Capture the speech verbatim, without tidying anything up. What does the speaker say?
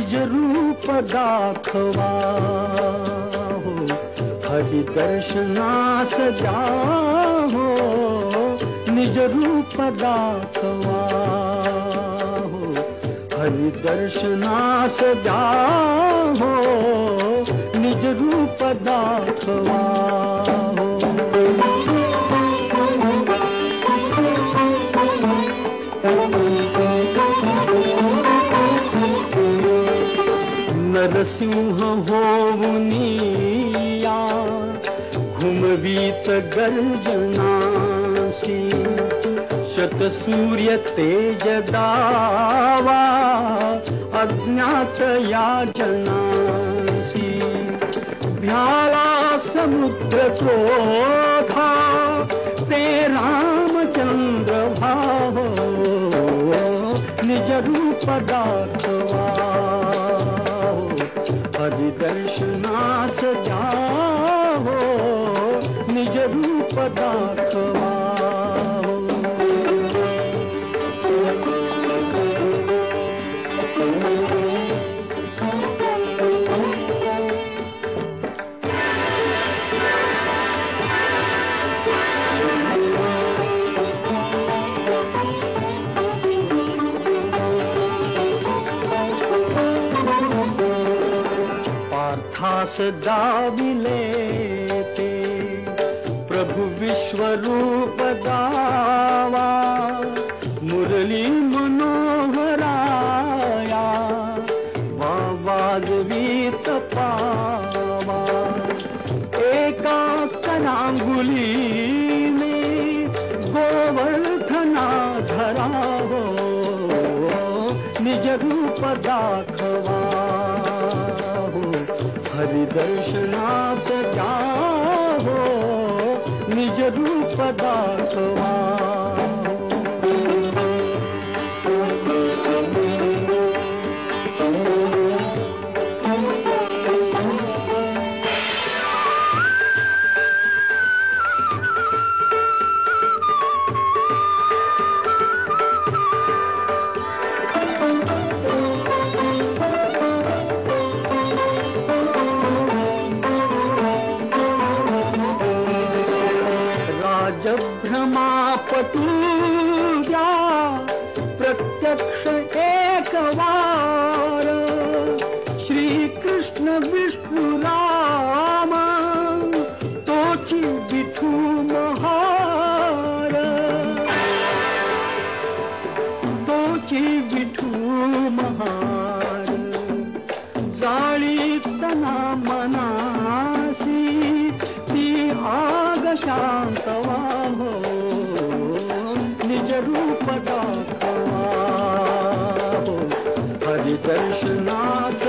निज रूप दाखवा हो, हरि दर्शनास जाहो निज रूप दाखवा हो, हरि दर्शनास जाहो निज रूप दाखवा हो। नरसिंह होवुनिया घुमवीत गर्जनासी, शत सूर्य तेज दावा अज्ञात याचनासी, भ्याला समुद्र क्रोधा ते रामचंद्र भावो निज रूप दाखवा, हरि दर्शनास जाहो निज रूप दाखवा। पार्थास दाविलेते प्रभु विश्वरूप दावा, मुरली मनोहराया वाग्वीत पावा, एका करांगुली में गोवर्धना धरा हो निज रूप दाखवा, हरि दर्शनास जाहो निज रूप दाखवा। भ्रमापटूजा प्रत्यक्ष एक बार, श्री कृष्ण विष्णु राम तोची विठू महार, तोची विठू महार, जाळी तना मनासी ती आग शांतवा हो निज रूप दाखवा हो, हरि दर्शनास